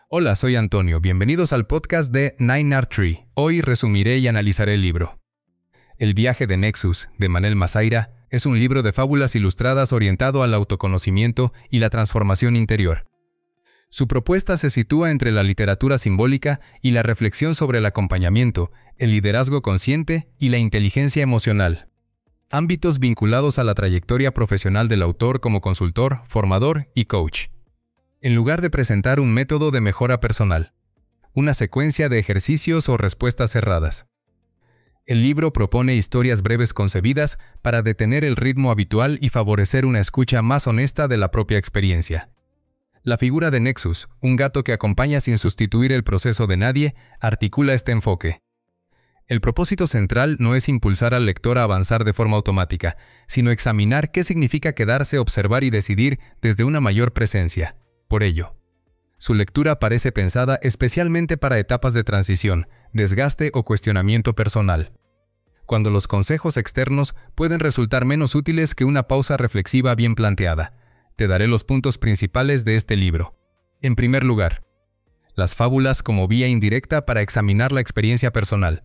Hola, soy Antonio. Bienvenidos al podcast de Nine Art Tree. Hoy resumiré y analizaré el libro. El viaje de Nexus, de Manel Mazaira, es un libro de fábulas ilustradas orientado al autoconocimiento y la transformación interior. Su propuesta se sitúa entre la literatura simbólica y la reflexión sobre el acompañamiento, el liderazgo consciente y la inteligencia emocional. Ámbitos vinculados a la trayectoria profesional del autor como consultor, formador y coach. En lugar de presentar un método de mejora personal, una secuencia de ejercicios o respuestas cerradas. El libro propone historias breves concebidas para detener el ritmo habitual y favorecer una escucha más honesta de la propia experiencia. La figura de Nexus, un gato que acompaña sin sustituir el proceso de nadie, articula este enfoque. El propósito central no es impulsar al lector a avanzar de forma automática, sino examinar qué significa quedarse, observar y decidir desde una mayor presencia. Por ello, su lectura parece pensada especialmente para etapas de transición, desgaste o cuestionamiento personal, cuando los consejos externos pueden resultar menos útiles que una pausa reflexiva bien planteada. Te daré los puntos principales de este libro. En primer lugar, las fábulas como vía indirecta para examinar la experiencia personal.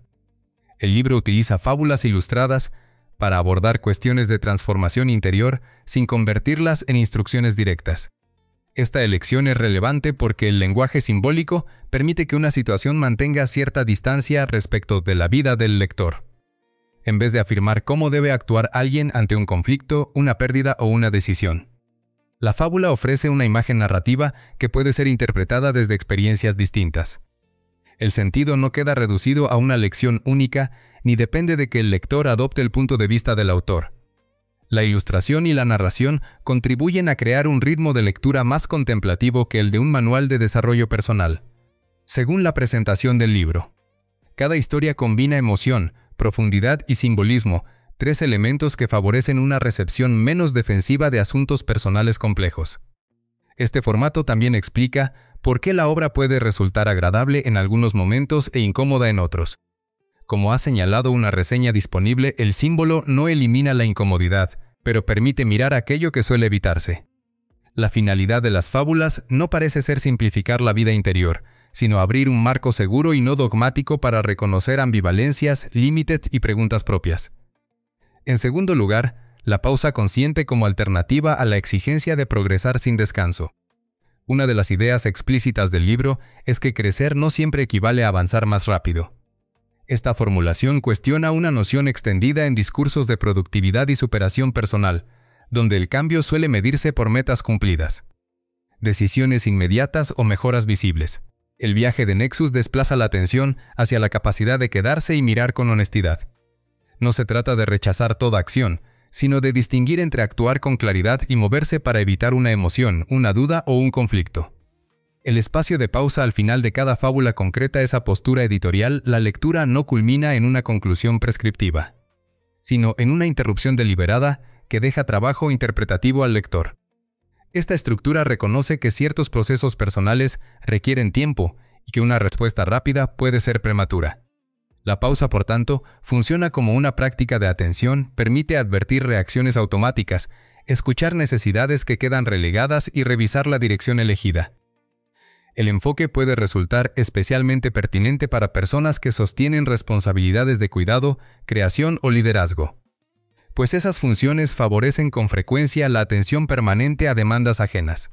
El libro utiliza fábulas ilustradas para abordar cuestiones de transformación interior sin convertirlas en instrucciones directas. Esta elección es relevante porque el lenguaje simbólico permite que una situación mantenga cierta distancia respecto de la vida del lector, en vez de afirmar cómo debe actuar alguien ante un conflicto, una pérdida o una decisión. La fábula ofrece una imagen narrativa que puede ser interpretada desde experiencias distintas. El sentido no queda reducido a una lección única ni depende de que el lector adopte el punto de vista del autor. La ilustración y la narración contribuyen a crear un ritmo de lectura más contemplativo que el de un manual de desarrollo personal. Según la presentación del libro, cada historia combina emoción, profundidad y simbolismo, tres elementos que favorecen una recepción menos defensiva de asuntos personales complejos. Este formato también explica por qué la obra puede resultar agradable en algunos momentos e incómoda en otros. Como ha señalado una reseña disponible, el símbolo no elimina la incomodidad, pero permite mirar aquello que suele evitarse. La finalidad de las fábulas no parece ser simplificar la vida interior, sino abrir un marco seguro y no dogmático para reconocer ambivalencias, límites y preguntas propias. En segundo lugar, la pausa consciente como alternativa a la exigencia de progresar sin descanso. Una de las ideas explícitas del libro es que crecer no siempre equivale a avanzar más rápido. Esta formulación cuestiona una noción extendida en discursos de productividad y superación personal, donde el cambio suele medirse por metas cumplidas, decisiones inmediatas o mejoras visibles. El viaje de Nexus desplaza la atención hacia la capacidad de quedarse y mirar con honestidad. No se trata de rechazar toda acción, sino de distinguir entre actuar con claridad y moverse para evitar una emoción, una duda o un conflicto. El espacio de pausa al final de cada fábula concreta esa postura editorial. La lectura no culmina en una conclusión prescriptiva, sino en una interrupción deliberada que deja trabajo interpretativo al lector. Esta estructura reconoce que ciertos procesos personales requieren tiempo y que una respuesta rápida puede ser prematura. La pausa, por tanto, funciona como una práctica de atención, permite advertir reacciones automáticas, escuchar necesidades que quedan relegadas y revisar la dirección elegida. El enfoque puede resultar especialmente pertinente para personas que sostienen responsabilidades de cuidado, creación o liderazgo, pues esas funciones favorecen con frecuencia la atención permanente a demandas ajenas.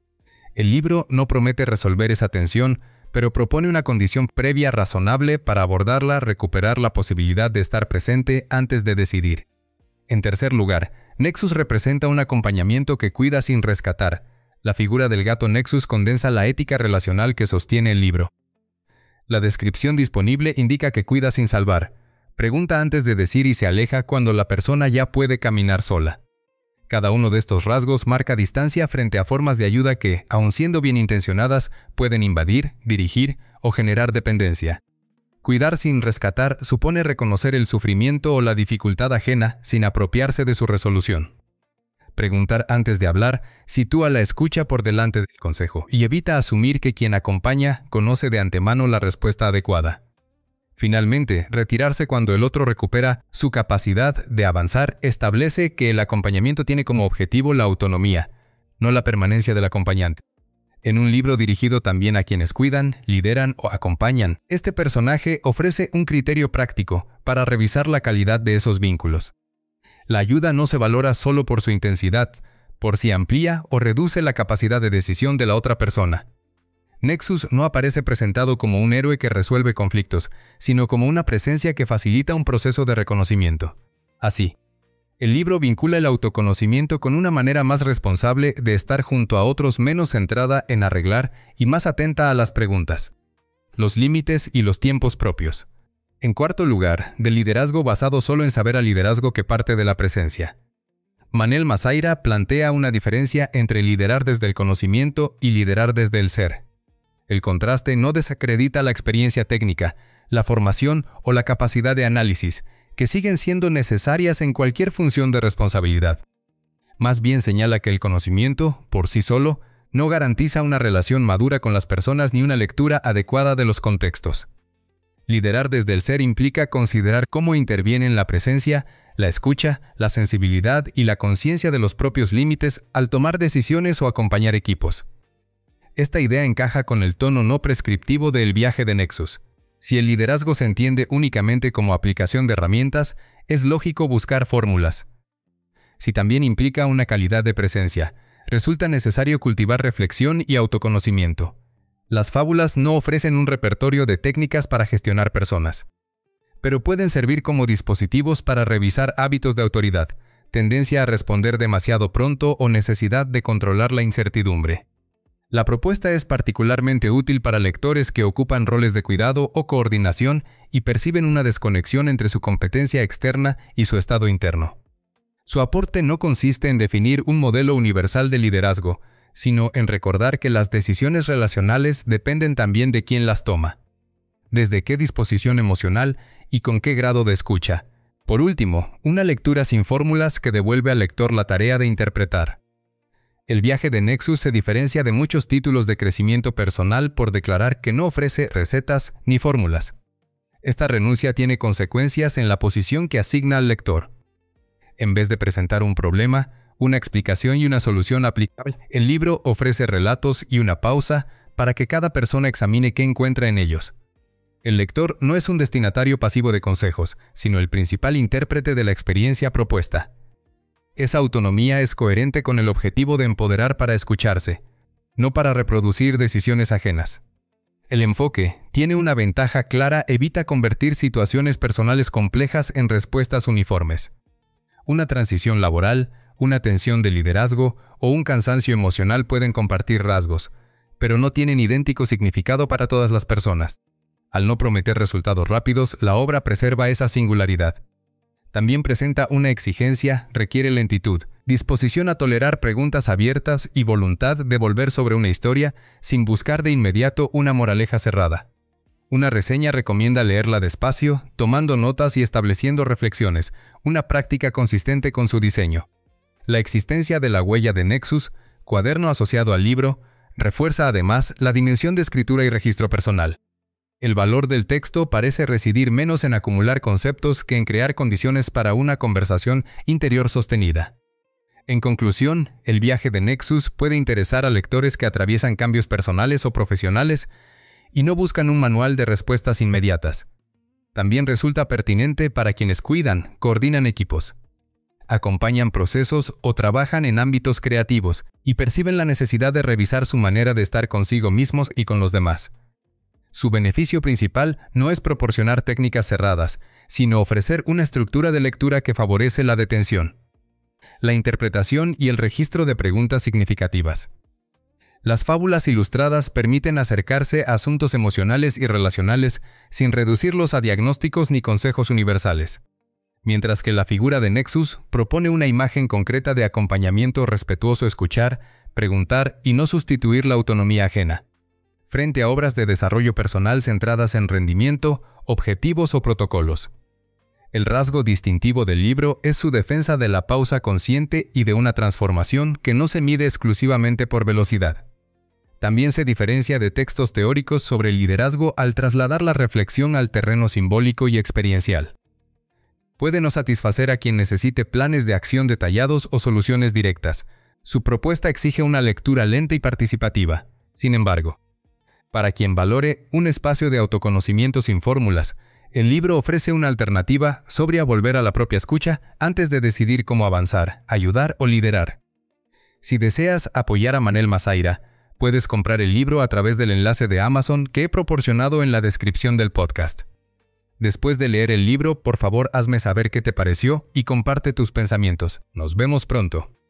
El libro no promete resolver esa tensión, pero propone una condición previa razonable para abordarla, recuperar la posibilidad de estar presente antes de decidir. En tercer lugar, Nexus representa un acompañamiento que cuida sin rescatar. La figura del gato Nexus condensa la ética relacional que sostiene el libro. La descripción disponible indica que cuida sin salvar. Pregunta antes de decir y se aleja cuando la persona ya puede caminar sola. Cada uno de estos rasgos marca distancia frente a formas de ayuda que, aun siendo bien intencionadas, pueden invadir, dirigir o generar dependencia. Cuidar sin rescatar supone reconocer el sufrimiento o la dificultad ajena sin apropiarse de su resolución. Preguntar antes de hablar sitúa la escucha por delante del consejo y evita asumir que quien acompaña conoce de antemano la respuesta adecuada. Finalmente, retirarse cuando el otro recupera su capacidad de avanzar establece que el acompañamiento tiene como objetivo la autonomía, no la permanencia del acompañante. En un libro dirigido también a quienes cuidan, lideran o acompañan, este personaje ofrece un criterio práctico para revisar la calidad de esos vínculos. La ayuda no se valora solo por su intensidad, por si amplía o reduce la capacidad de decisión de la otra persona. Nexus no aparece presentado como un héroe que resuelve conflictos, sino como una presencia que facilita un proceso de reconocimiento. Así, el libro vincula el autoconocimiento con una manera más responsable de estar junto a otros, menos centrada en arreglar y más atenta a las preguntas, los límites y los tiempos propios. En cuarto lugar, del liderazgo basado solo en saber al liderazgo que parte de la presencia. Manel Masaira plantea una diferencia entre liderar desde el conocimiento y liderar desde el ser. El contraste no desacredita la experiencia técnica, la formación o la capacidad de análisis, que siguen siendo necesarias en cualquier función de responsabilidad. Más bien señala que el conocimiento, por sí solo, no garantiza una relación madura con las personas ni una lectura adecuada de los contextos. Liderar desde el ser implica considerar cómo intervienen la presencia, la escucha, la sensibilidad y la conciencia de los propios límites al tomar decisiones o acompañar equipos. Esta idea encaja con el tono no prescriptivo del viaje de Nexus. Si el liderazgo se entiende únicamente como aplicación de herramientas, es lógico buscar fórmulas. Si también implica una calidad de presencia, resulta necesario cultivar reflexión y autoconocimiento. Las fábulas no ofrecen un repertorio de técnicas para gestionar personas, pero pueden servir como dispositivos para revisar hábitos de autoridad, tendencia a responder demasiado pronto o necesidad de controlar la incertidumbre. La propuesta es particularmente útil para lectores que ocupan roles de cuidado o coordinación y perciben una desconexión entre su competencia externa y su estado interno. Su aporte no consiste en definir un modelo universal de liderazgo, sino en recordar que las decisiones relacionales dependen también de quién las toma, desde qué disposición emocional y con qué grado de escucha. Por último, una lectura sin fórmulas que devuelve al lector la tarea de interpretar. El viaje de Nexus se diferencia de muchos títulos de crecimiento personal por declarar que no ofrece recetas ni fórmulas. Esta renuncia tiene consecuencias en la posición que asigna al lector. En vez de presentar un problema, una explicación y una solución aplicable, el libro ofrece relatos y una pausa para que cada persona examine qué encuentra en ellos. El lector no es un destinatario pasivo de consejos, sino el principal intérprete de la experiencia propuesta. Esa autonomía es coherente con el objetivo de empoderar para escucharse, no para reproducir decisiones ajenas. El enfoque tiene una ventaja clara: evita convertir situaciones personales complejas en respuestas uniformes. Una transición laboral, una tensión de liderazgo o un cansancio emocional pueden compartir rasgos, pero no tienen idéntico significado para todas las personas. Al no prometer resultados rápidos, la obra preserva esa singularidad. También presenta una exigencia, requiere lentitud, disposición a tolerar preguntas abiertas y voluntad de volver sobre una historia sin buscar de inmediato una moraleja cerrada. Una reseña recomienda leerla despacio, tomando notas y estableciendo reflexiones, una práctica consistente con su diseño. La existencia de la huella de Nexus, cuaderno asociado al libro, refuerza además la dimensión de escritura y registro personal. El valor del texto parece residir menos en acumular conceptos que en crear condiciones para una conversación interior sostenida. En conclusión, el viaje de Nexus puede interesar a lectores que atraviesan cambios personales o profesionales y no buscan un manual de respuestas inmediatas. También resulta pertinente para quienes cuidan, coordinan equipos, acompañan procesos o trabajan en ámbitos creativos y perciben la necesidad de revisar su manera de estar consigo mismos y con los demás. Su beneficio principal no es proporcionar técnicas cerradas, sino ofrecer una estructura de lectura que favorece la detención, la interpretación y el registro de preguntas significativas. Las fábulas ilustradas permiten acercarse a asuntos emocionales y relacionales sin reducirlos a diagnósticos ni consejos universales, mientras que la figura de Nexus propone una imagen concreta de acompañamiento respetuoso: escuchar, preguntar y no sustituir la autonomía ajena, frente a obras de desarrollo personal centradas en rendimiento, objetivos o protocolos. El rasgo distintivo del libro es su defensa de la pausa consciente y de una transformación que no se mide exclusivamente por velocidad. También se diferencia de textos teóricos sobre el liderazgo al trasladar la reflexión al terreno simbólico y experiencial. Puede no satisfacer a quien necesite planes de acción detallados o soluciones directas. Su propuesta exige una lectura lenta y participativa, Sin embargo, para quien valore un espacio de autoconocimiento sin fórmulas, el libro ofrece una alternativa sobria a volver a la propia escucha antes de decidir cómo avanzar, ayudar o liderar. Si deseas apoyar a Manel Masaira, puedes comprar el libro a través del enlace de Amazon que he proporcionado en la descripción del podcast. Después de leer el libro, por favor hazme saber qué te pareció y comparte tus pensamientos. Nos vemos pronto.